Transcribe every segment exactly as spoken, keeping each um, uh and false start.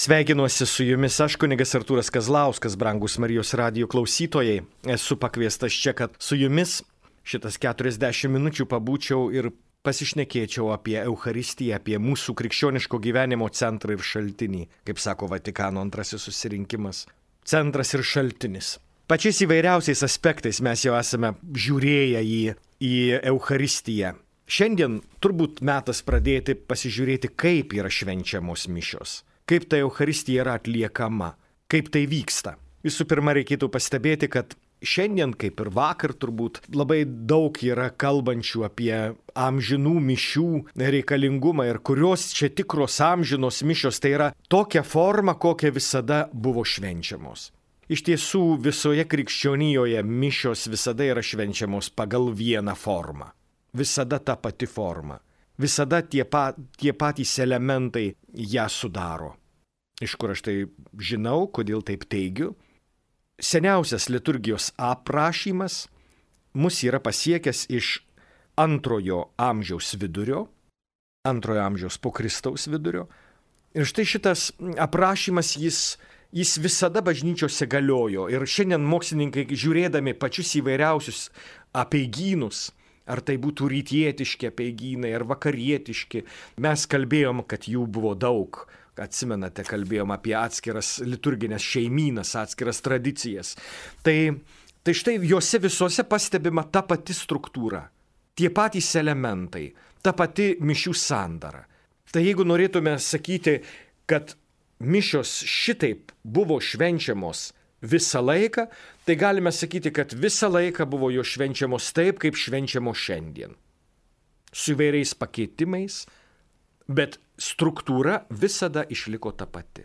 Sveikinuosi su jumis aš, kunigas Artūras Kazlauskas, brangus Marijos radijo klausytojai. Esu pakviestas čia, kad su jumis šitas keturiasdešimt minučių pabūčiau ir pasišnekėčiau apie Eucharistiją, apie mūsų krikščioniško gyvenimo centrą ir šaltinį, kaip sako Vatikano antrasis susirinkimas. Centras ir šaltinis. Pačiais įvairiausiais aspektais mes jau esame žiūrėję į, į Eucharistiją. Šiandien turbūt metas pradėti pasižiūrėti, kaip yra švenčiamos mišios. Kaip ta Eucharistija yra atliekama, kaip tai vyksta. Visų pirma, reikėtų pastebėti, kad šiandien, kaip ir vakar turbūt, labai daug yra kalbančių apie amžinų mišių reikalingumą ir kurios čia tikros amžinos mišios, tai yra tokia forma, kokia visada buvo švenčiamos. Iš tiesų, visoje krikščionijoje mišios visada yra švenčiamos pagal vieną formą. Visada ta pati forma. Visada tie, pa, tie patys elementai ją sudaro. Iš kur aš tai žinau, kodėl taip teigiu? Seniausias liturgijos aprašymas mus yra pasiekęs iš antrojo amžiaus vidurio, antrojo amžiaus po Kristaus vidurio. Ir štai šitas aprašymas, jis, jis visada bažnyčiose galiojo. Ir šiandien mokslininkai, žiūrėdami pačius įvairiausius apeigynus, ar tai būtų rytietiški apeigynai, ar vakarietiški. Mes kalbėjom, kad jų buvo daug. Atsimenate, kalbėjom apie atskiras liturginės šeimynas, atskiras tradicijas. Tai, tai štai juose visuose pastebima ta pati struktūra, tie patys elementai, ta pati mišių sandara. Tai jeigu norėtume sakyti, kad mišios šitaip buvo švenčiamos visą laiką, tai galime sakyti, kad visą laiką buvo jo švenčiamos taip, kaip švenčiamos šiandien. Su įvairiais pakeitimais, bet struktūra visada išliko ta pati.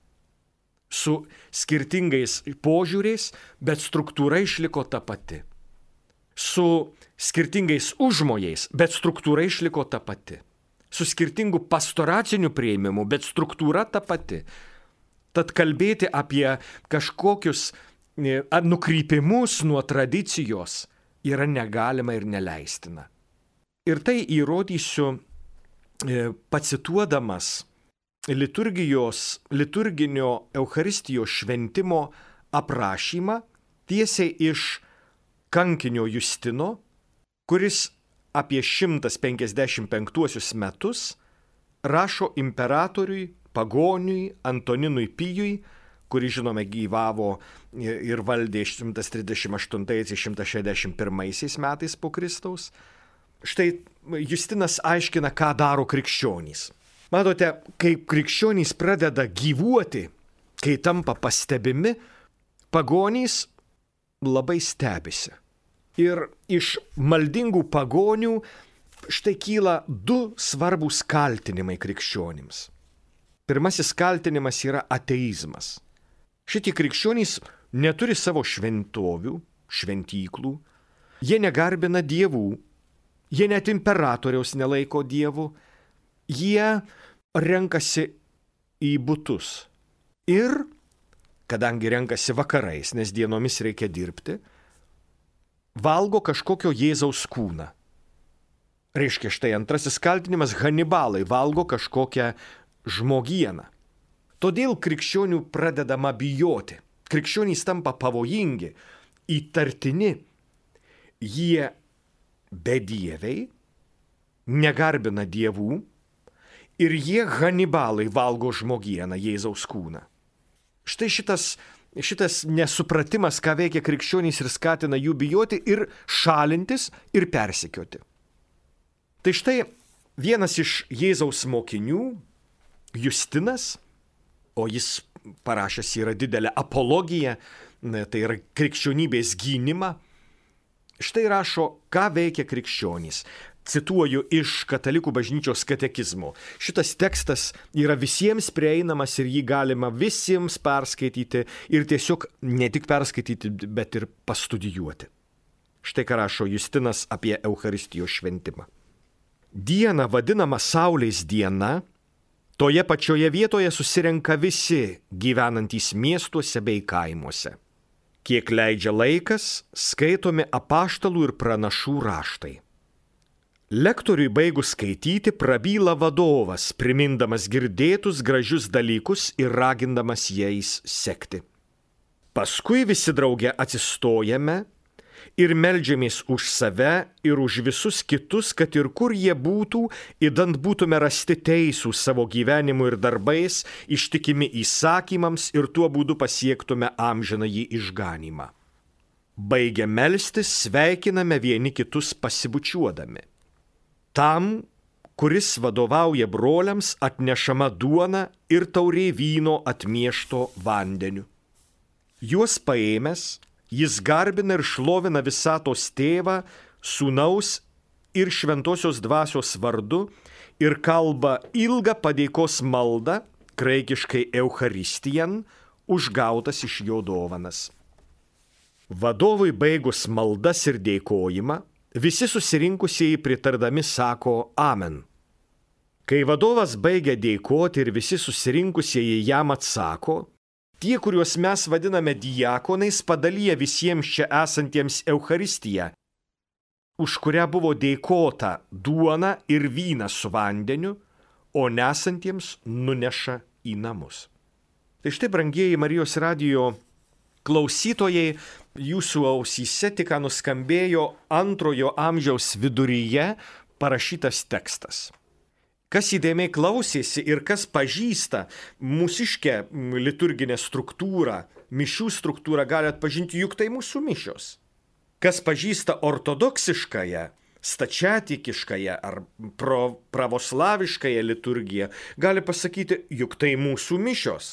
Su skirtingais požiūriais, bet struktūra išliko ta pati. Su skirtingais užmojais, bet struktūra išliko ta pati. Su skirtingu pastoraciniu priėmimu, bet struktūra ta pati. Tad kalbėti apie kažkokius nukrypimus nuo tradicijos yra negalima ir neleistina. Ir tai įrodysiu pacituodamas liturgijos, liturginio Eucharistijos šventimo aprašymą tiesiai iš kankinio Justino, kuris apie šimtas penkiasdešimt penktuosius metus rašo imperatoriui, pagoniui Antoninui Pijui, kuris, žinome, gyvavo ir valdė šimtas trisdešimt aštuntaisiais - šimtas šešiasdešimt pirmaisiais metais po Kristaus. Štai Justinas aiškina, ką daro krikščionys. Matote, kai krikščionys pradeda gyvuoti, kai tampa pastebimi, pagonys labai stebisi. Ir iš maldingų pagonių štai kyla du svarbūs kaltinimai krikščionims. Pirmasis kaltinimas yra ateizmas. Šitie krikščionys neturi savo šventovių, šventyklų, jie negarbina dievų, jie net imperatoriaus nelaiko dievu, jie renkasi į butus. Ir, kadangi renkasi vakarais, nes dienomis reikia dirbti, valgo kažkokio Jėzaus kūną. Reiškia, štai antrasis kaltinimas - Hanibalai valgo kažkokią žmogieną. Todėl krikščionių pradedama bijoti. Krikščionys tampa pavojingi, įtartini. Jie bedieviai, negarbina dievų ir jie Hanibalai valgo žmogieną, Jėzaus kūną. Štai šitas, šitas nesupratimas, ką veikia krikščionys ir skatina jų bijoti ir šalintis ir persekioti. Tai štai vienas iš Jėzaus mokinių, Justinas, o jis parašęs yra didelę apologiją, tai yra krikščionybės gynimą, štai rašo, ką veikia krikščionys. Cituoju iš Katalikų bažnyčios katekizmo. Šitas tekstas yra visiems prieinamas ir jį galima visiems perskaityti ir tiesiog ne tik perskaityti, bet ir pastudijuoti. Štai ką rašo Justinas apie Eucharistijos šventimą. Diena vadinama Saulės diena, toje pačioje vietoje susirenka visi gyvenantys miestuose bei kaimuose. Kiek leidžia laikas, skaitomi apaštalų ir pranašų raštai. Lektoriui baigus skaityti, prabyla vadovas, primindamas girdėtus gražius dalykus ir ragindamas jais sekti. Paskui visi drauge atsistojame ir meldžiamės už save ir už visus kitus, kad ir kur jie būtų, idant būtume rasti teisūs savo gyvenimu ir darbais, ištikimi įsakymams ir tuo būdu pasiektume amžinąjį išganymą. Baigę melstis, sveikiname vieni kitus pasibučiuodami. Tam, kuris vadovauja broliams, atnešama duona ir taurė vyno atmiešto vandeniu. Juos paėmęs, jis garbina ir šlovina visatos tėvą, sūnaus ir šventosios dvasios vardu ir kalba ilgą padėkos maldą, graikiškai Eucharistijan, užgautas iš jo dovanas. Vadovui baigus maldas ir dėkojimą, visi susirinkusieji pritardami sako Amen. Kai vadovas baigia dėkoti ir visi susirinkusieji jam atsako, tie, kuriuos mes vadiname diakonais, padalyja visiems čia esantiems Eucharistiją, už kurią buvo dėkota duona ir vynas su vandeniu, o nesantiems nuneša į namus. Tai štai, brangieji Marijos radijo klausytojai, jūsų ausyse tik nuskambėjo antrojo amžiaus viduryje parašytas tekstas. Kas įdėmiai klausėsi ir kas pažįsta mūsiškę liturginę struktūrą, mišių struktūrą, gali atpažinti, juk tai mūsų mišios. Kas pažįsta ortodoksiškąją, stačiatikiškąją ar pro, pravoslaviškąją liturgiją, gali pasakyti, juk tai mūsų mišios.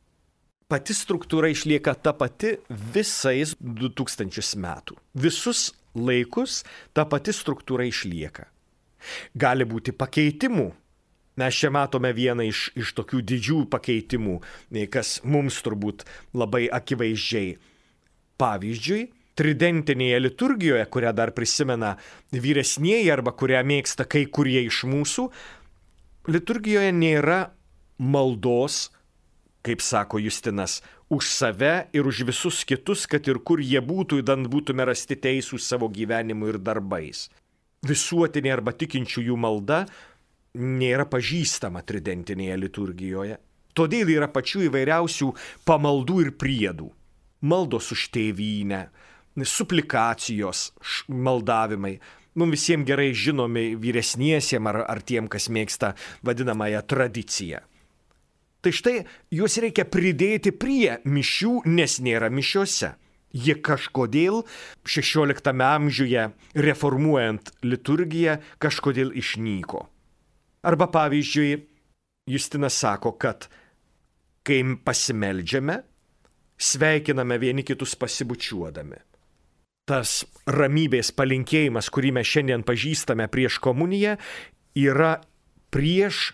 Pati struktūra išlieka ta pati visais du tūkstančius metų. Visus laikus ta pati struktūra išlieka. Gali būti pakeitimų. Mes čia matome vieną iš, iš tokių didžių pakeitimų, kas mums turbūt labai akivaizdžiai. Pavyzdžiui, tridentinėje liturgijoje, kurią dar prisimena vyresnieji arba kurią mėgsta kai kurie iš mūsų, liturgijoje nėra maldos, kaip sako Justinas, už save ir už visus kitus, kad ir kur jie būtų, idant būtume rasti teisūs savo gyvenimu ir darbais. Visuotinė arba tikinčiųjų malda nėra pažįstama tridentinėje liturgijoje. Todėl yra pačių įvairiausių pamaldų ir priedų. Maldos už tėvynę, suplikacijos, maldavimai. Mums visiems gerai žinomi vyresniesiem ar, ar tiem, kas mėgsta vadinamąją tradiciją. Tai štai juos reikia pridėti prie mišių, nes nėra mišiuose. Jie kažkodėl šešioliktame amžiuje reformuojant liturgiją kažkodėl išnyko. Arba pavyzdžiui, Justinas sako, kad kai pasimeldžiame, sveikiname vieni kitus pasibučiuodami. Tas ramybės palinkėjimas, kurį mes šiandien pažįstame prieš komuniją, yra prieš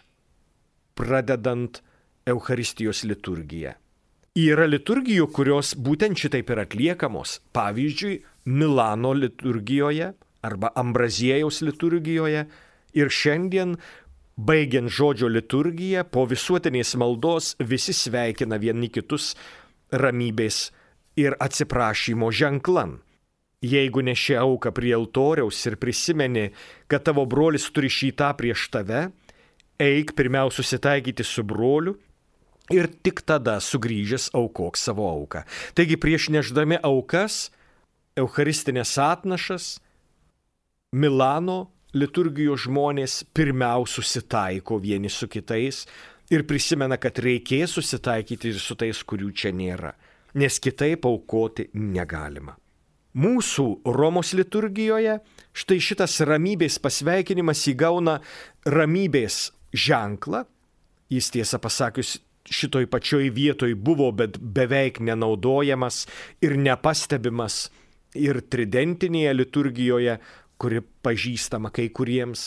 pradedant Eucharistijos liturgija. Yra liturgijų, kurios būtent šitaip ir atliekamos. Pavyzdžiui, Milano liturgijoje arba Ambraziejaus liturgijoje. Ir šiandien, baigiant žodžio liturgiją, po visuotinės maldos visi sveikina vieni kitus ramybės ir atsiprašymo ženklan. Jeigu neši auką prie altoriaus ir prisimeni, kad tavo brolis turi šį tą prieš tave, eik pirmiausia susitaikyti su broliu, ir tik tada sugrįžęs aukok savo auką. Taigi prieš nešdami aukas, eucharistinės atnašas, Milano liturgijos žmonės pirmiausia susitaiko vieni su kitais ir prisimena, kad reikės susitaikyti ir su tais, kurių čia nėra, nes kitaip aukoti negalima. Mūsų Romos liturgijoje štai šitas ramybės pasveikinimas įgauna ramybės ženklą. Jis tiesą pasakius šitoj pačioj vietoj buvo, bet beveik nenaudojamas ir nepastebimas ir tridentinėje liturgijoje, kuri pažįstama kai kuriems.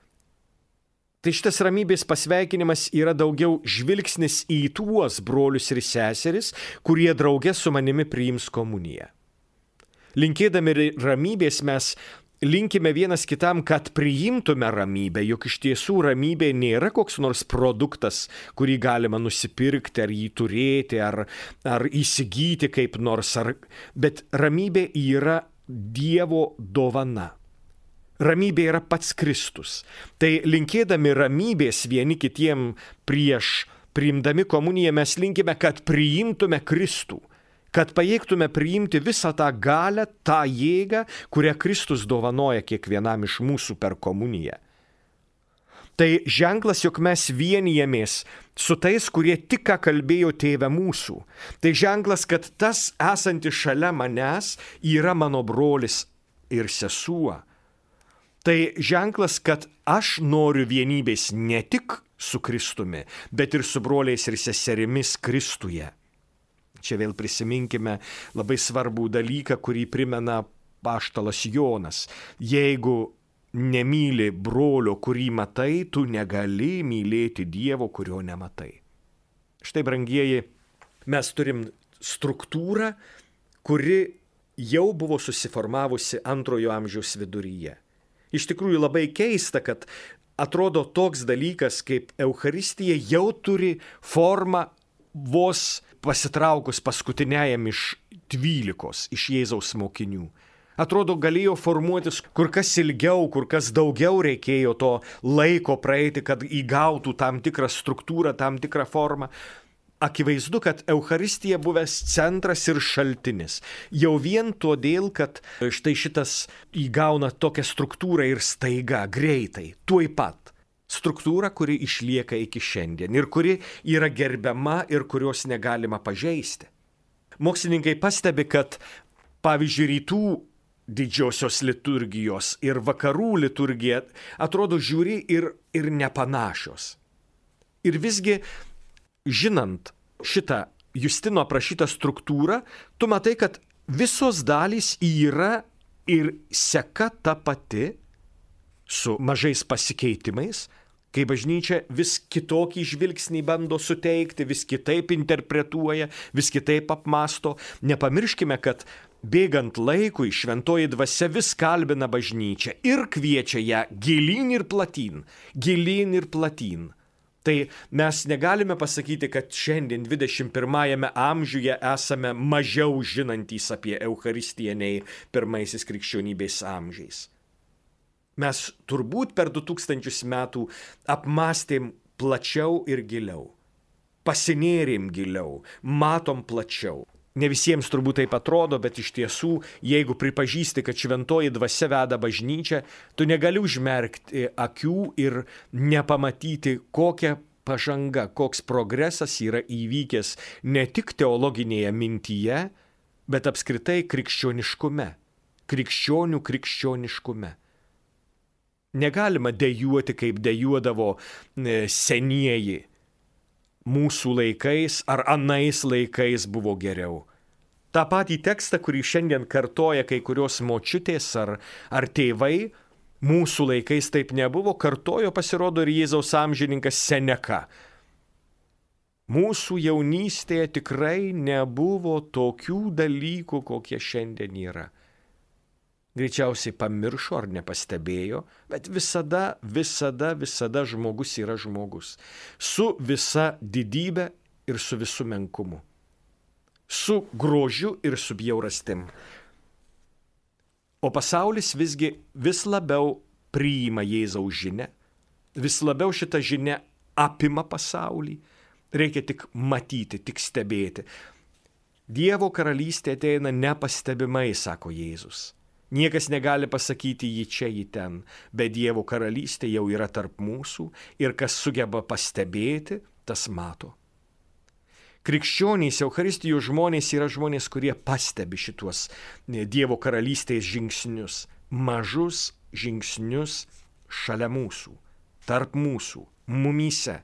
Tai šitas ramybės pasveikinimas yra daugiau žvilgsnis į tuos brolius ir seseris, kurie drauge su manimi priims komuniją. Linkėdami ramybės mes linkime vienas kitam, kad priimtume ramybę, juk iš tiesų ramybė nėra koks nors produktas, kurį galima nusipirkti, ar jį turėti, ar, ar įsigyti kaip nors, ar, bet ramybė yra Dievo dovana. Ramybė yra pats Kristus. Tai linkėdami ramybės vieni kitiem prieš priimdami komuniją mes linkime, kad priimtume Kristų, kad pajėgtume priimti visą tą galią, tą jėgą, kurią Kristus dovanoja kiekvienam iš mūsų per komuniją. Tai ženklas, jog mes vienijamės su tais, kurie tik ką kalbėjo Tėve mūsų. Tai ženklas, kad tas esantis šalia manęs yra mano brolis ir sesuo. Tai ženklas, kad aš noriu vienybės ne tik su Kristumi, bet ir su broliais ir seserimis Kristuje. Čia vėl prisiminkime labai svarbų dalyką, kurį primena apaštalas Jonas. Jeigu nemyli brolio, kurį matai, tu negali mylėti Dievo, kurio nematai. Štai, brangieji, mes turim struktūrą, kuri jau buvo susiformavusi antrojo amžiaus viduryje. Iš tikrųjų labai keista, kad atrodo toks dalykas kaip Eucharistija jau turi formą vos pasitraukus paskutiniajam iš dvylikos, iš Jėzaus mokinių. Atrodo, galėjo formuotis kur kas ilgiau, kur kas daugiau reikėjo to laiko praeiti, kad įgautų tam tikrą struktūrą, tam tikrą formą. Akivaizdu, kad Eucharistija buvęs centras ir šaltinis. Jau vien todėl, kad štai šitas įgauna tokią struktūrą ir staiga, greitai, tuoj pat. Struktūra, kuri išlieka iki šiandien ir kuri yra gerbiama ir kurios negalima pažeisti. Mokslininkai pastebi, kad pavyzdžiui rytų didžiosios liturgijos ir vakarų liturgija atrodo žiūri ir, ir nepanašios. Ir visgi, žinant šitą Justino aprašytą struktūrą, tu matai, kad visos dalys yra ir seka ta pati su mažais pasikeitimais, kai bažnyčia vis kitokį žvilgsnį bando suteikti, vis kitaip interpretuoja, vis kitaip apmąsto. Nepamirškime, kad bėgant laikui šventoji dvasia vis kalbina bažnyčią ir kviečia ją gilyn ir platyn, gilyn ir platyn. Tai mes negalime pasakyti, kad šiandien dvidešimt pirmajame amžiuje esame mažiau žinantys apie Eucharistiją nei pirmaisiais krikščionybės amžiais. Mes turbūt per du tūkstančius metų apmąstėm plačiau ir giliau, pasinėrėm giliau, matom plačiau. Ne visiems turbūt taip atrodo, bet iš tiesų, jeigu pripažįsti, kad šventoji dvasia veda bažnyčią, tu negali užmerkti akių ir nepamatyti, kokia pažanga, koks progresas yra įvykęs ne tik teologinėje mintyje, bet apskritai krikščioniškume, krikščionių krikščioniškume. Negalima dejuoti, kaip dejuodavo senieji. Mūsų laikais ar anais laikais buvo geriau. Ta patį tekstą, kurį šiandien kartoja kai kurios močiutės ar, ar tėvai, mūsų laikais taip nebuvo, kartojo pasirodo ir Jėzaus amžininkas Seneka. Mūsų jaunystėje tikrai nebuvo tokių dalykų, kokie šiandien yra. Greičiausiai pamiršo ar nepastebėjo, bet visada, visada, visada žmogus yra žmogus. Su visa didybė ir su visu menkumu. Su grožiu ir su bjaurastim. O pasaulis visgi vis labiau priima Jėzaus žinią, vis labiau šitą žinią apima pasaulį. Reikia tik matyti, tik stebėti. Dievo karalystė ateina nepastebimai, sako Jėzus. Niekas negali pasakyti jį čia, jį ten, bet Dievo karalystė jau yra tarp mūsų ir kas sugeba pastebėti, tas mato. Krikščionys, Eucharistijos žmonės yra žmonės, kurie pastebi šituos Dievo karalystės žingsnius, mažus žingsnius šalia mūsų, tarp mūsų, mumyse.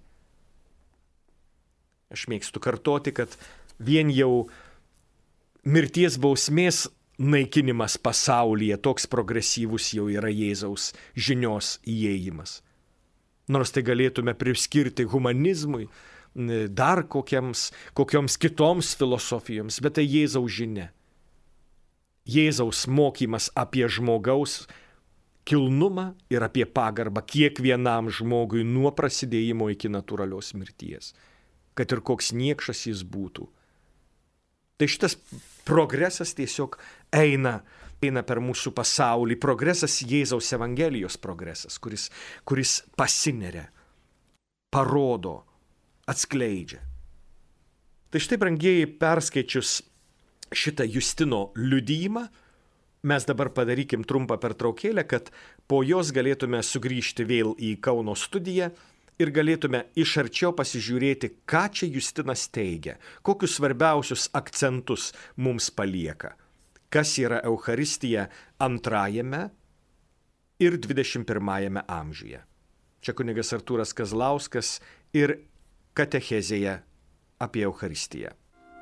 Aš mėgstu kartoti, kad vien jau mirties bausmės naikinimas pasaulyje, toks progresyvus jau yra Jėzaus žinios įėjimas. Nors tai galėtume priskirti humanizmui, dar kokiems, kokioms kitoms filosofijoms, bet tai Jėzaus žinia. Jėzaus mokymas apie žmogaus kilnumą ir apie pagarbą kiekvienam žmogui nuo prasidėjimo iki natūralios mirties, kad ir koks niekšas jis būtų. Tai šitas progresas tiesiog eina eina per mūsų pasaulį. Progresas Jėzaus Evangelijos progresas, kuris, kuris pasineria, parodo, atskleidžia. Tai štai, brangieji, perskaičius šitą Justino liudijimą, mes dabar padarykim trumpą pertraukėlę, kad po jos galėtume sugrįžti vėl į Kauno studiją ir galėtume iš arčiau pasižiūrėti, ką čia Justinas teigia, kokius svarbiausius akcentus mums palieka, kas yra Eucharistija antrajame ir dvidešimt pirmajame amžiuje. Čia kunigas Artūras Kazlauskas ir katechezėje apie Eucharistiją.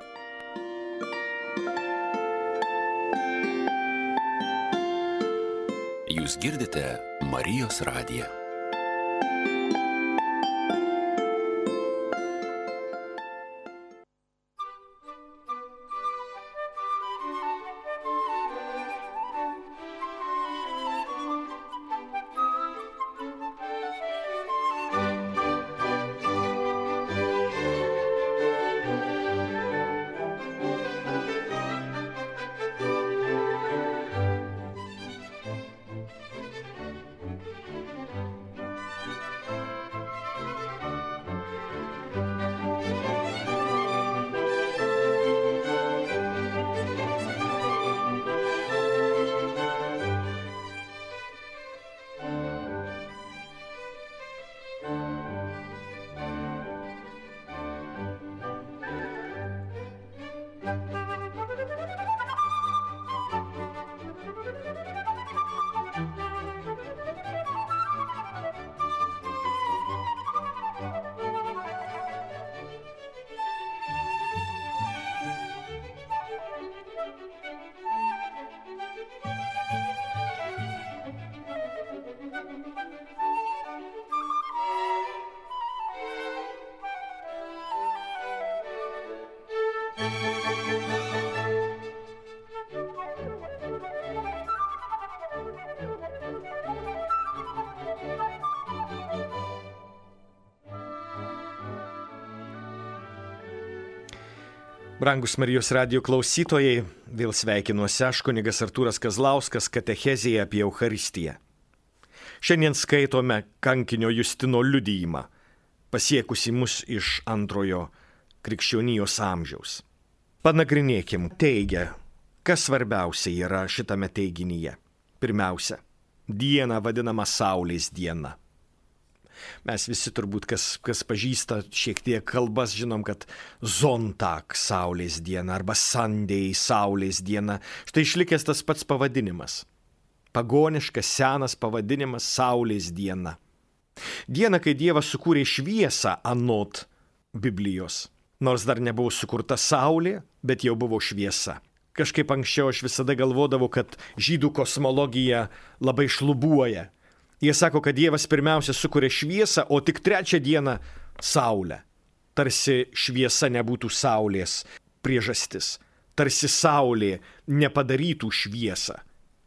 Jūs girdite Marijos radiją. Brangus Marijos radijo klausytojai, vėl sveikinuosi aš, kunigas Artūras Kazlauskas, katechezėje apie Eucharistiją. Šiandien skaitome kankinio Justino liudijimą, pasiekusi mus iš antrojo krikščionijos amžiaus. Panagrinėkim, teigia, kas svarbiausia yra šitame teiginyje. Pirmiausia, diena vadinama Saulės diena. Mes visi turbūt, kas, kas pažįsta šiek tiek kalbas, žinom, kad Zontak Saulės diena arba Sunday Saulės diena. Štai išlikęs tas pats pavadinimas. Pagoniškas senas pavadinimas Saulės diena. Diena, kai Dievas sukūrė šviesą anot Biblijos. Nors dar nebuvo sukurta Saulė, bet jau buvo šviesa. Kažkaip anksčiau aš visada galvodavau, kad žydų kosmologija labai šlubuoja. Jie sako, kad Dievas pirmiausia sukuria šviesą, o tik trečią dieną Saulę. Tarsi šviesa nebūtų Saulės priežastis. Tarsi Saulė nepadarytų šviesą.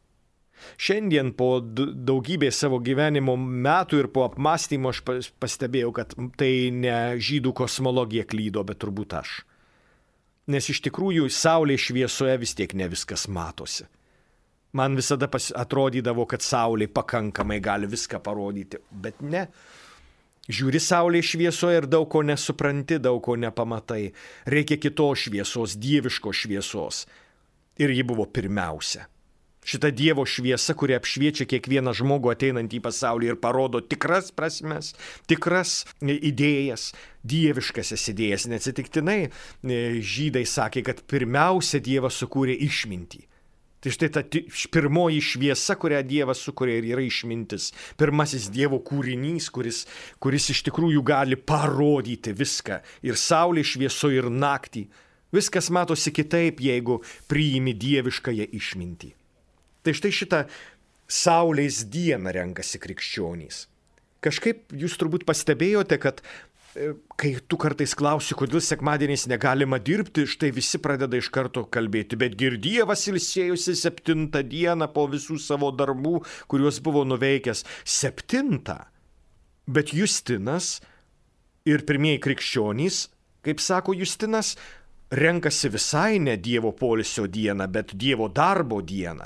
Šiandien po daugybės savo gyvenimo metų ir po apmąstymo aš pastebėjau, kad tai ne žydų kosmologija klydo, bet turbūt aš. Nes iš tikrųjų Saulės šviesoje vis tiek ne viskas matosi. Man visada atrodydavo, kad Saulė pakankamai gali viską parodyti, bet ne. Žiūri Saulės šviesoje ir daug ko nesupranti, daug ko nepamatai. Reikia kitos šviesos, dieviškos šviesos. Ir ji buvo pirmiausia. Šita Dievo šviesa, kuri apšviečia kiekvieną žmogų ateinantį į pasaulį ir parodo tikras prasmes, tikras idėjas, dieviškasias idėjas. Neatsitiktinai žydai sakė, kad pirmiausia Dievas sukūrė išmintį. Tai štai ta pirmoji šviesa, kurią Dievas sukuria, ir yra išmintis. Pirmasis Dievo kūrinys, kuris, kuris iš tikrųjų gali parodyti viską. Ir saulės švieso, ir naktį. Viskas matosi kitaip, jeigu priimi dieviškąją išmintį. Tai štai šitą saulės dieną renkasi krikščionys. Kažkaip jūs turbūt pastebėjote, kad kai tu kartais klausi, kodėl sekmadieniais negalima dirbti, štai visi pradeda iš karto kalbėti, bet ir Dievas ilsėjosi septintą dieną po visų savo darbų, kuriuos buvo nuveikęs. Septintą. Bet Justinas ir pirmieji krikščionys, kaip sako Justinas, renkasi visai ne Dievo poilsio dieną, bet Dievo darbo dieną.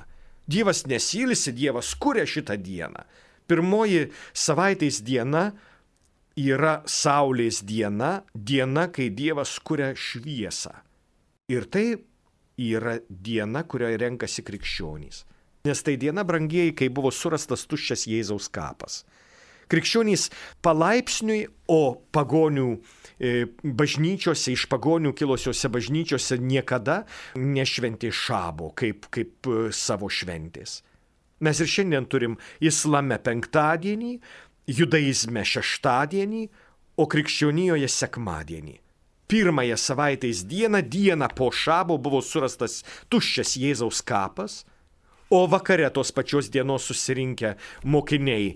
Dievas nesylisi, Dievas kuria šitą dieną. Pirmoji savaitės diena yra Saulės diena, diena, kai Dievas kuria šviesą. Ir tai yra diena, kurioje renkasi krikščionys. Nes tai diena, brangieji, kai buvo surastas tuščias Jėzaus kapas. Krikščionys palaipsniui, o pagonių e, bažnyčiose, iš pagonių kilusiuose bažnyčiose niekada nešventė šabo kaip, kaip e, savo šventės. Mes ir šiandien turim islame penktadienį, judaizme šeštadienį, o krikščionijoje sekmadienį. Pirmąją savaitės dieną, dieną po šabo buvo surastas tuščias Jėzaus kapas, o vakare tos pačios dienos susirinkę mokiniai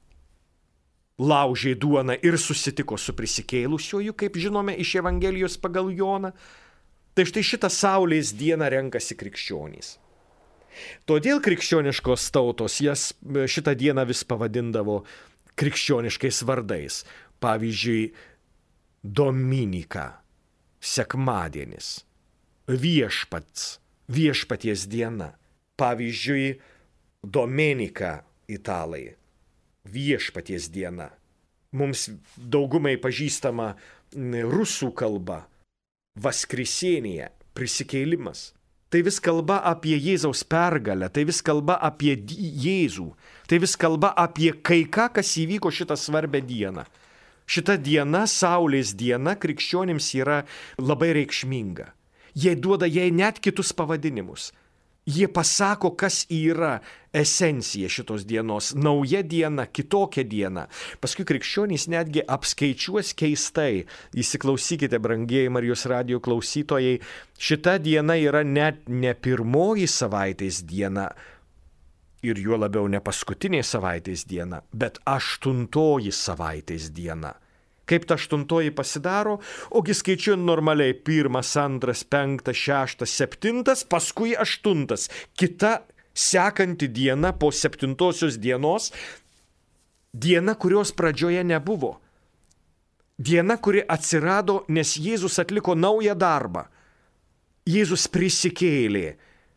laužė duoną ir susitiko su prisikėlusiuoju, kaip žinome iš Evangelijos pagal Joną. Tai štai šitą Saulės dieną renkasi krikščionys. Todėl krikščioniškos tautos jas šitą dieną vis pavadindavo krikščioniškais vardais. Pavyzdžiui, Dominika, sekmadienis, viešpats, viešpaties diena. Pavyzdžiui, Domenika italai, viešpaties diena. Mums daugumai pažįstama rusų kalba, vaskriesienėje, prisikėlimas. Tai vis kalba apie Jėzaus pergalę, tai vis kalba apie Jėzų, tai vis kalba apie kai ką, kas įvyko šitą svarbę dieną. Šita diena, Saulės diena, krikščionims yra labai reikšminga. Jie duoda jai net kitus pavadinimus. Jie pasako, kas yra esencija šitos dienos. Nauja diena, kitokia diena. Paskui krikščionys netgi apskaičiuos keistai. Įsiklausykite, brangieji Marijos radijo klausytojai, šita diena yra net ne pirmoji savaitės diena ir juo labiau ne paskutinė savaitės diena, bet aštuntoji savaitės diena. Kaip ta aštuntoji pasidaro? Ogi skaičiuojant normaliai pirmas, antras, penktas, šeštas, septintas, paskui aštuntas. Kita sekanti diena po septintosios dienos, diena, kurios pradžioje nebuvo. Diena, kuri atsirado, nes Jėzus atliko naują darbą. Jėzus prisikėlė.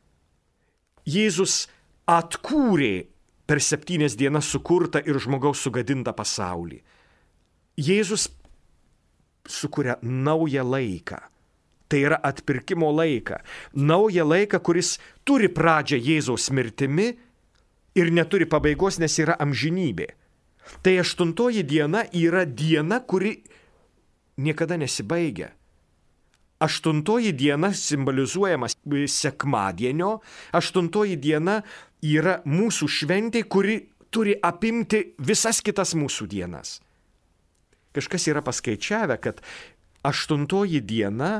Jėzus atkūrė per septynias dienas sukurtą ir žmogaus sugadintą pasaulį. Jėzus sukuria naują laiką. Tai yra atpirkimo laiką. Naują laiką, kuris turi pradžią Jėzaus mirtimi ir neturi pabaigos, nes yra amžinybė. Tai aštuntoji diena yra diena, kuri niekada nesibaigia. Aštuntoji diena simbolizuojama sekmadienio. Aštuntoji diena yra mūsų šventė, kuri turi apimti visas kitas mūsų dienas. Kažkas yra paskaičiavę, kad aštuntoji diena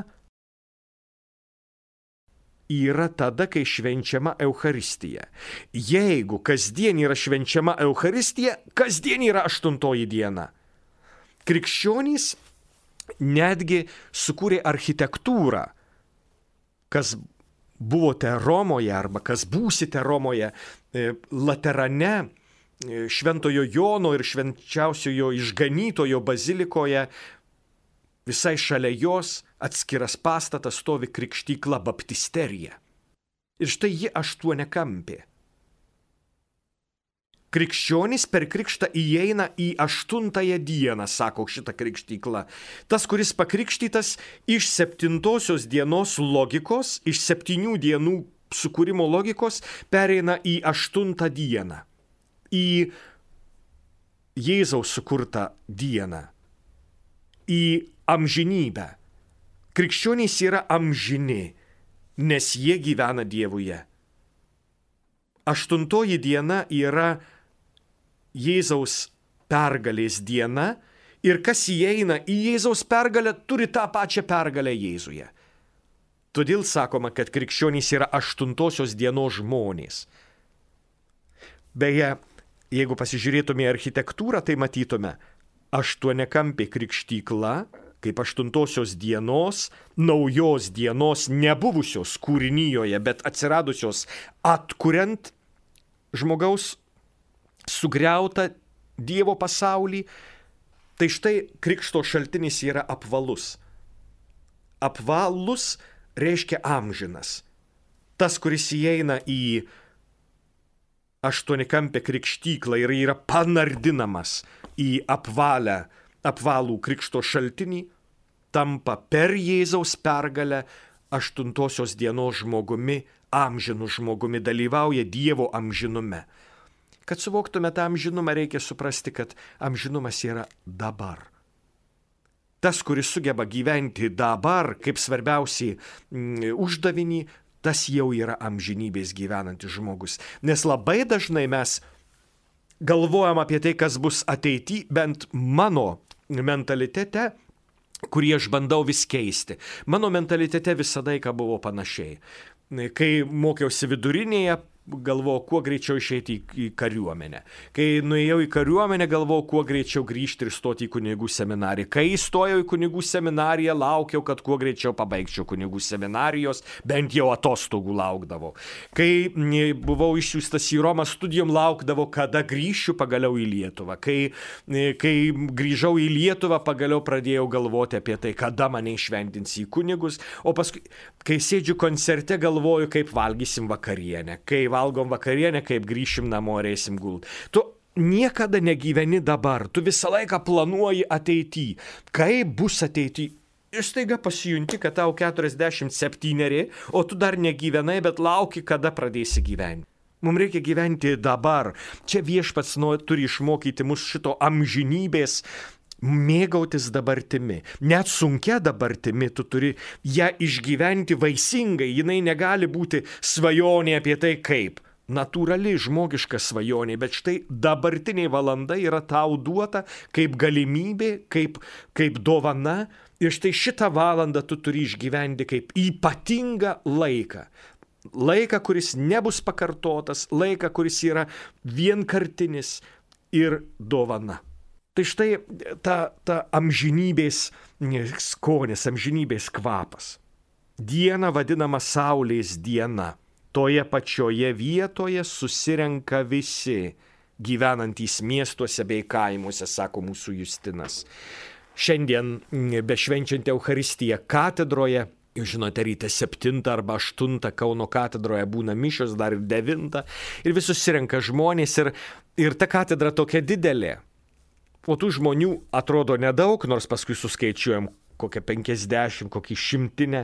yra tada, kai švenčiama Eucharistija. Jeigu kasdien yra švenčiama Eucharistija, kasdien yra aštuntoji diena. Krikščionys netgi sukūrė architektūrą. Kas buvote Romoje arba kas būsite Romoje, Laterane, Šventojo Jono ir švenčiausiojo išganytojo bazilikoje, visai šalia jos atskiras pastatas stovi krikštykla baptisterija. Ir štai ji aštuoniakampė. Krikščionys per krikštą įeina į aštuntąją dieną, sako šita krikštykla. Tas, kuris pakrikštytas iš septintosios dienos logikos, iš septynių dienų sukūrimo logikos, pereina į aštuntą dieną. Į Jėzaus sukurtą dieną, į amžinybę. Krikščionys yra amžini, nes jie gyvena Dievuje. Aštuntoji diena yra Jėzaus pergalės diena ir kas įeina į Jėzaus pergalę, turi tą pačią pergalę Jėzuje. Todėl sakoma, kad krikščionys yra aštuntosios dienos žmonės. Beje, jeigu pasižiūrėtume į architektūrą, tai matytume aštuoniakampė krikštykla, kaip aštuntosios dienos, naujos dienos, nebuvusios kūrinijoje, bet atsiradusios atkuriant žmogaus sugriautą Dievo pasaulį. Tai štai krikšto šaltinis yra apvalus. Apvalus reiškia amžinas. Tas, kuris įeina į aštuonikampę krikštyklą ir yra panardinamas į apvalę, apvalų krikšto šaltinį, tampa per Jėzaus pergalę aštuntosios dienos žmogumi, amžinu žmogumi, dalyvauja Dievo amžinume. Kad suvoktume tą amžinumą, reikia suprasti, kad amžinumas yra dabar. Tas, kuris sugeba gyventi dabar, kaip svarbiausiai mm, uždavinį, tas jau yra amžinybės gyvenantis žmogus. Nes labai dažnai mes galvojam apie tai, kas bus ateity, bent mano mentalitete, kurį aš bandau vis keisti. Mano mentalitete visada laiką buvo panašiai. Kai mokiausi vidurinėje, galvojau, kuo greičiau išeiti į kariuomenę. Kai nuėjau į kariuomenę, galvojau, kuo greičiau grįžti ir stoti į kunigų seminariją. Kai įstojau į kunigų seminariją, laukiau, kad kuo greičiau pabaigčiau kunigų seminarijos, bent jau atostogų laukdavau. Kai buvau išsiųstas į Romą studijom, laukdavau, kada grįšiu pagaliau į Lietuvą. Kai, kai grįžau į Lietuvą, pagaliau pradėjau galvoti apie tai, kada mane išventins į kunigus. O paskui, kai sėdžiu koncerte, galvoju, kaip valgysim vakarienę. Kai valgom vakarienę, kaip grįšim namo ir eisim gult. Tu niekada negyveni dabar, tu visą laiką planuoji ateitį. Kaip bus ateitį? Ir staiga pasijunti, kad tau keturiasdešimt septyneri, o tu dar negyvenai, bet lauki, kada pradėsi gyventi. Mums reikia gyventi dabar. Čia viešpats nu, turi išmokyti mus šito amžinybės, mėgautis dabartimi. Net sunkia dabartimi tu turi ją išgyventi vaisingai. Jinai negali būti svajonė apie tai kaip. Natūrali žmogiška svajonė, bet štai dabartinė valanda yra tau duota kaip galimybė, kaip, kaip dovana. Ir štai šitą valandą tu turi išgyventi kaip ypatingą laiką. Laiką, kuris nebus pakartotas, laiką, kuris yra vienkartinis ir dovana. Tai štai ta, ta amžinybės skonis, amžinybės kvapas. Diena vadinama Saulės diena. Toje pačioje vietoje susirenka visi gyvenantys miestuose bei kaimuose, sako mūsų Justinas. Šiandien bešvenčiant Eucharistiją katedroje, jūs žinote, ryte septintą arba aštuntą Kauno katedroje būna mišios, dar ir devintą, ir vis susirenka žmonės ir, ir ta katedra tokia didelė. O tų žmonių atrodo nedaug, nors paskui suskaičiuojam kokią penkiasdešimt, kokį šimtinę.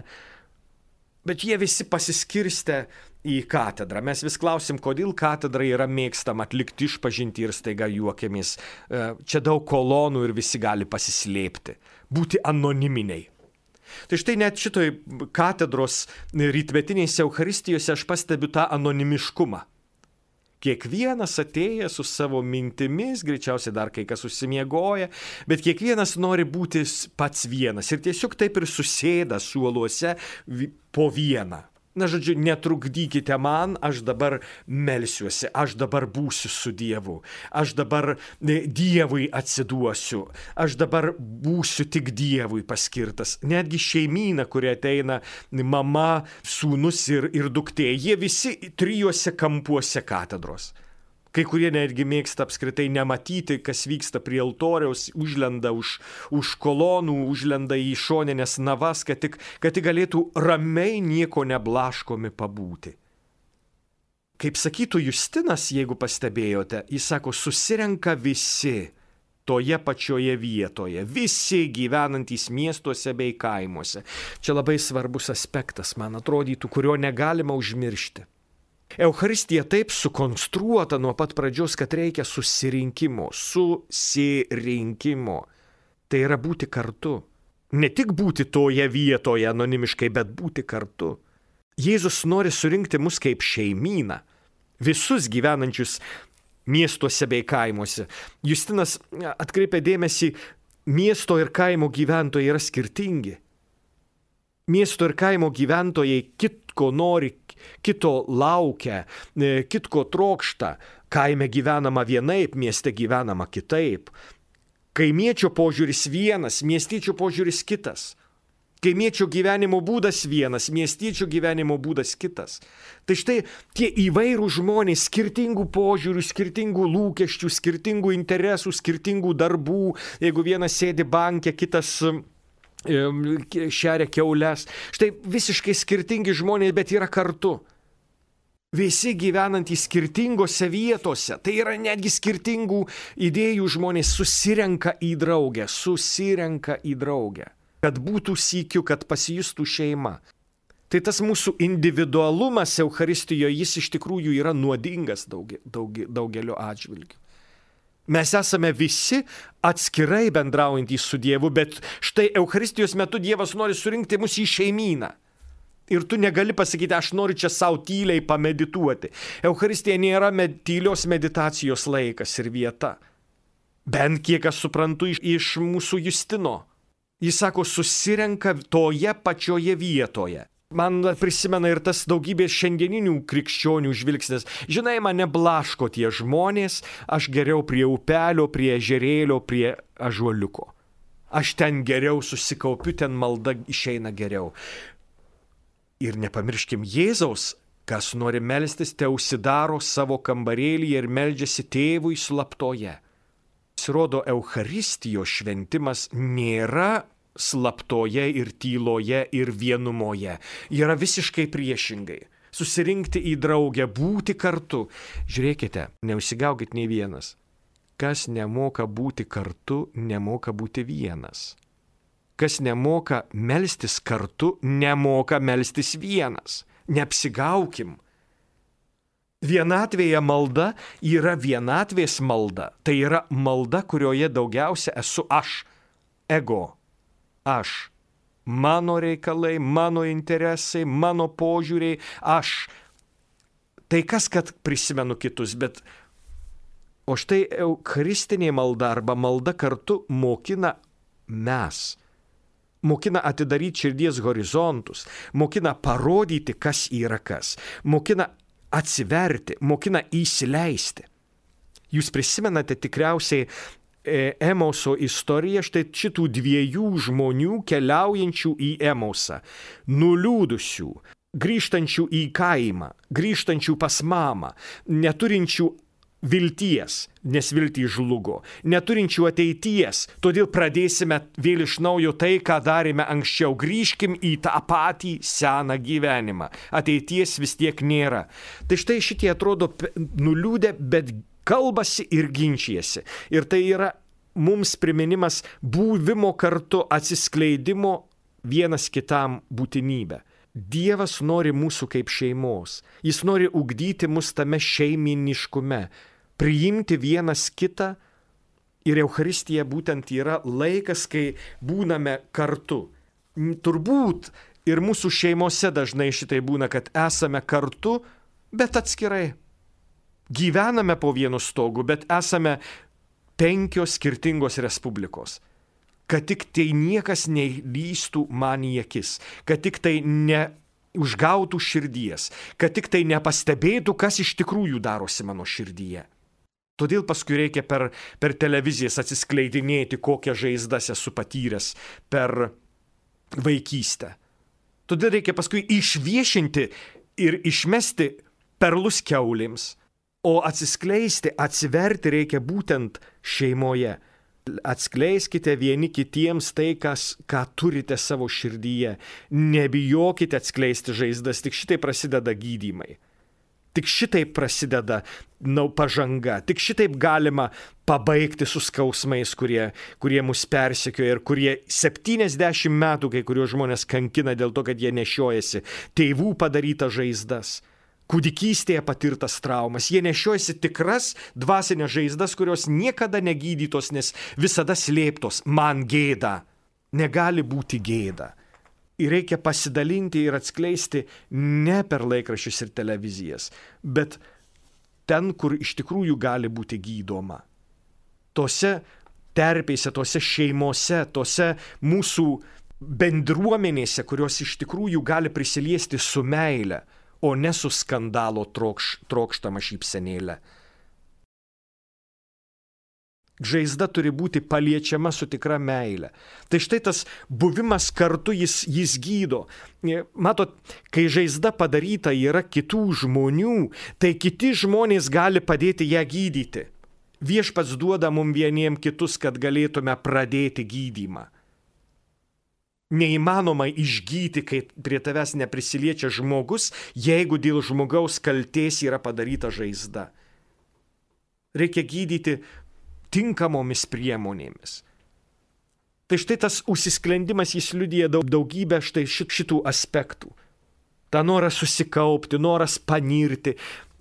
Bet jie visi pasiskirstę į katedrą. Mes vis klausim, kodėl katedra yra mėgstama atlikti išpažinti ir staiga juokiamės. Čia daug kolonų ir visi gali pasislėpti, būti anoniminiai. Tai štai net šitoj katedros rytmetinėse Eucharistijose aš pastebiu tą anonimiškumą. Kiekvienas atėjęs su savo mintimis, greičiausiai dar kai kas užsimiegoja, bet kiekvienas nori būti pats vienas ir tiesiog taip ir susėda suoluose po vieną. Na, žodžiu, netrukdykite man, aš dabar melsiuosi, aš dabar būsiu su Dievu, aš dabar Dievui atsiduosiu, aš dabar būsiu tik Dievui paskirtas. Netgi šeimyna, kuri ateina, mama, sūnus ir, ir duktė, jie visi trijuose kampuose katedros. Kai kurie netgi mėgsta apskritai nematyti, kas vyksta prie altoriaus, užlenda už, už kolonų, užlenda į šoninės navas, kad tik, kad tik galėtų ramiai nieko neblaškomi pabūti. Kaip sakytų Justinas, jeigu pastebėjote, jis sako, susirenka visi toje pačioje vietoje, visi gyvenantys miestuose bei kaimuose. Čia labai svarbus aspektas, man atrodytų, kurio negalima užmiršti. Eucharistija taip sukonstruota nuo pat pradžios, kad reikia susirinkimo, susirinkimo. Tai yra būti kartu. Ne tik būti toje vietoje anonimiškai, bet būti kartu. Jėzus nori surinkti mus kaip šeimyną, visus gyvenančius miestuose bei kaimuose. Justinas atkreipia dėmesį, miesto ir kaimo gyventojai yra skirtingi. Miesto ir kaimo gyventojai kitko nori, kito laukia, kitko trokšta. Kaime gyvenama vienaip, mieste gyvenama kitaip. Kaimiečio požiūris vienas, miestiečio požiūris kitas. Kaimiečio gyvenimo būdas vienas, miestiečio gyvenimo būdas kitas. Tai štai tie įvairūs žmonės, skirtingų požiūrių, skirtingų lūkesčių, skirtingų interesų, skirtingų darbų. Jeigu vienas sėdi banke, kitas šeria kiaules. Štai visiškai skirtingi žmonės, bet yra kartu. Visi gyvenantys skirtingose vietose, tai yra netgi skirtingų idėjų žmonės susirenka į draugę, susirenka į draugę, kad būtų sykiu, kad pasijustų šeima. Tai tas mūsų individualumas Eucharistijoje, jis iš tikrųjų yra nuodingas daug, daug, daugeliu atžvilgių. Mes esame visi atskirai bendraujantys su Dievu, bet štai Eucharistijos metu Dievas nori surinkti mus į šeimyną. Ir tu negali pasakyti, aš noriu čia savo tyliai pamedituoti. Eucharistija nėra med, tylios meditacijos laikas ir vieta. Bent kiek aš suprantu iš, iš mūsų Justino. Jis sako, susirenka toje pačioje vietoje. Man prisimena ir tas daugybės šiandieninių krikščionių žvilgsnis. Žinai, mane blaško tie žmonės, aš geriau prie upelio, prie ežerėlio, prie ąžuoliuko. Aš ten geriau susikaupiu, ten malda išeina geriau. Ir nepamirškim Jėzaus, kas nori melstis, te užsidaro savo kambarėlyje ir meldžiasi tėvui slaptoje. Pasirodo, Eucharistijos šventimas nėra slaptoje ir tyloje ir vienumoje. Yra visiškai priešingai. Susirinkti į draugę, būti kartu. Žiūrėkite, neužsigaukit nei vienas. Kas nemoka būti kartu, nemoka būti vienas. Kas nemoka melstis kartu, nemoka melstis vienas. Neapsigaukim. Vienatvėje malda yra vienatvės malda. Tai yra malda, kurioje daugiausia esu aš. Ego. Aš. Mano reikalai, mano interesai, mano požiūriai. Aš. Tai kas, kad prisimenu kitus, bet o štai eucharistinė malda arba malda kartu mokina mes. Mokina atidaryti širdies horizontus, mokina parodyti, kas yra kas, mokina atsiverti, mokina įsileisti. Jūs prisimenate tikriausiai e, Emauso istoriją, štai šitų dviejų žmonių keliaujančių į Emausą, nuliūdusių, grįžtančių į kaimą, grįžtančių pas mamą, neturinčių vilties, nes viltį žlugo, neturinčių ateities, todėl pradėsime vėl iš naujo tai, ką darėme anksčiau, grįžkim į tą patį seną gyvenimą, ateities vis tiek nėra. Tai štai šitie atrodo nuliūdę, bet kalbasi ir ginčijasi. Ir tai yra mums priminimas buvimo kartu, atsiskleidimo vienas kitam būtinybę. Dievas nori mūsų kaip šeimos, jis nori ugdyti mus tame šeiminiškume, priimti vienas kitą ir Eucharistija būtent yra laikas, kai būname kartu. Turbūt ir mūsų šeimose dažnai šitai būna, kad esame kartu, bet atskirai. Gyvename po vienu stogu, bet esame penkios skirtingos respublikos. Kad tik tai niekas neįlystų man į akis, kad tik tai neužgautų širdies, kad tik tai nepastebėtų, kas iš tikrųjų darosi mano širdyje. Todėl paskui reikia per, per televizijas atsiskleidinėti, kokią žaizdas esu patyręs per vaikystę. Todėl reikia paskui išviešinti ir išmesti perlus kiaulėms, o atsiskleisti, atsiverti reikia būtent šeimoje. Atskleiskite vieni kitiems tai, kas, ką turite savo širdyje. Nebijokite atskleisti žaizdas, tik šitai prasideda gydymai. Tik šitaip prasideda nau pažanga, tik šitaip galima pabaigti su skausmais, kurie, kurie mus persekioja ir kurie septyniasdešimt metų kai kurios žmonės kankina dėl to, kad jie nešiojasi tėvų padarytas žaizdas, kūdikystėje patirtas traumas. Jie nešiojasi tikras dvasinės žaizdas, kurios niekada negydytos, nes visada slėptos. Man gėda. Negali būti gėda. Ir reikia pasidalinti ir atskleisti ne per laikraščius ir televizijas, bet ten, kur iš tikrųjų gali būti gydoma. Tose terpėse, tose šeimose, tose mūsų bendruomenėse, kurios iš tikrųjų gali prisiliesti su meile, o ne su skandalo trokš, trokštama šypsenėle. Žaizda turi būti paliečiama su tikra meile. Tai štai tas buvimas kartu jis, jis gydo. Matot, kai žaizda padaryta yra kitų žmonių, tai kiti žmonės gali padėti ją gydyti. Viešpats duoda mums vieniem kitus, kad galėtume pradėti gydymą. neįmanoma išgyti, kai prie tavęs neprisiliečia žmogus, jeigu dėl žmogaus kaltės yra padaryta žaizda. Reikia gydyti tinkamomis priemonėmis. Tai štai tas užsisklendimas jis liudija daug, daugybę štai šitų aspektų. Ta noras susikaupti, noras panirti.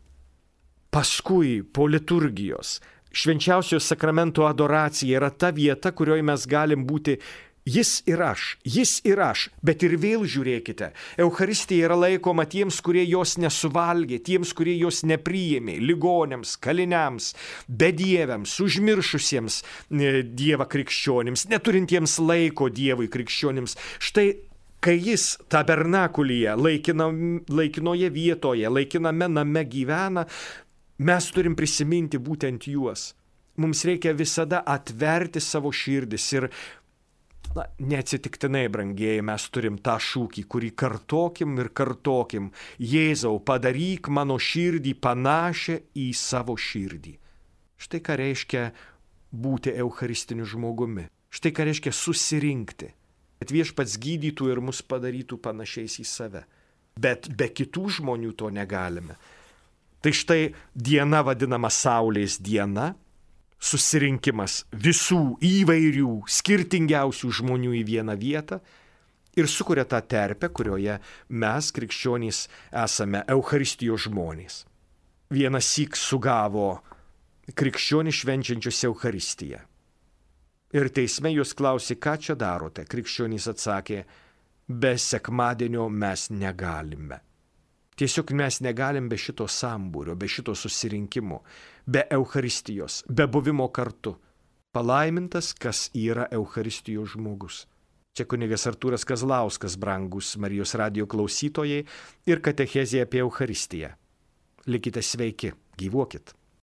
Paskui po liturgijos švenčiausiojo sakramento adoracija yra ta vieta, kurioje mes galim būti jis ir aš, jis ir aš, bet ir vėl žiūrėkite, Eucharistija yra laikoma tiems, kurie jos nesuvalgė, tiems, kurie jos nepriėmė, ligonėms, kaliniams, bedieviams, užmiršusiems Dievą krikščionims, neturintiems laiko Dievui krikščionims. Štai kai jis tabernakulyje, laikina, laikinoje vietoje, laikiname name gyvena, mes turim prisiminti būtent juos. Mums reikia visada atverti savo širdis ir na, neatsitiktinai, brangieji, mes turim tą šūkį, kurį kartokim ir kartokim. Jėzau, padaryk mano širdį panašią į savo širdį. Štai ką reiškia būti eucharistiniu žmogumi. Štai ką reiškia susirinkti. Bet viešpats gydytų ir mus padarytų panašiais į save. Bet be kitų žmonių to negalime. Tai štai diena vadinama Saulės diena. Susirinkimas visų įvairių, skirtingiausių žmonių į vieną vietą ir sukuria tą terpę, kurioje mes, krikščionys, esame Eucharistijos žmonės. Vienas syk sugavo krikščionys švenčiančius Eucharistiją. Ir teisme jūs klausė, ką čia darote? Krikščionys atsakė, be sekmadienio mes negalime. Tiesiog mes negalim be šito sambūrio, be šito susirinkimo, be Eucharistijos, be buvimo kartu. Palaimintas, kas yra Eucharistijos žmogus. Čia kunigas Artūras Kazlauskas, brangus Marijos radijo klausytojai ir katechezė apie Eucharistiją. Likite sveiki, gyvuokit.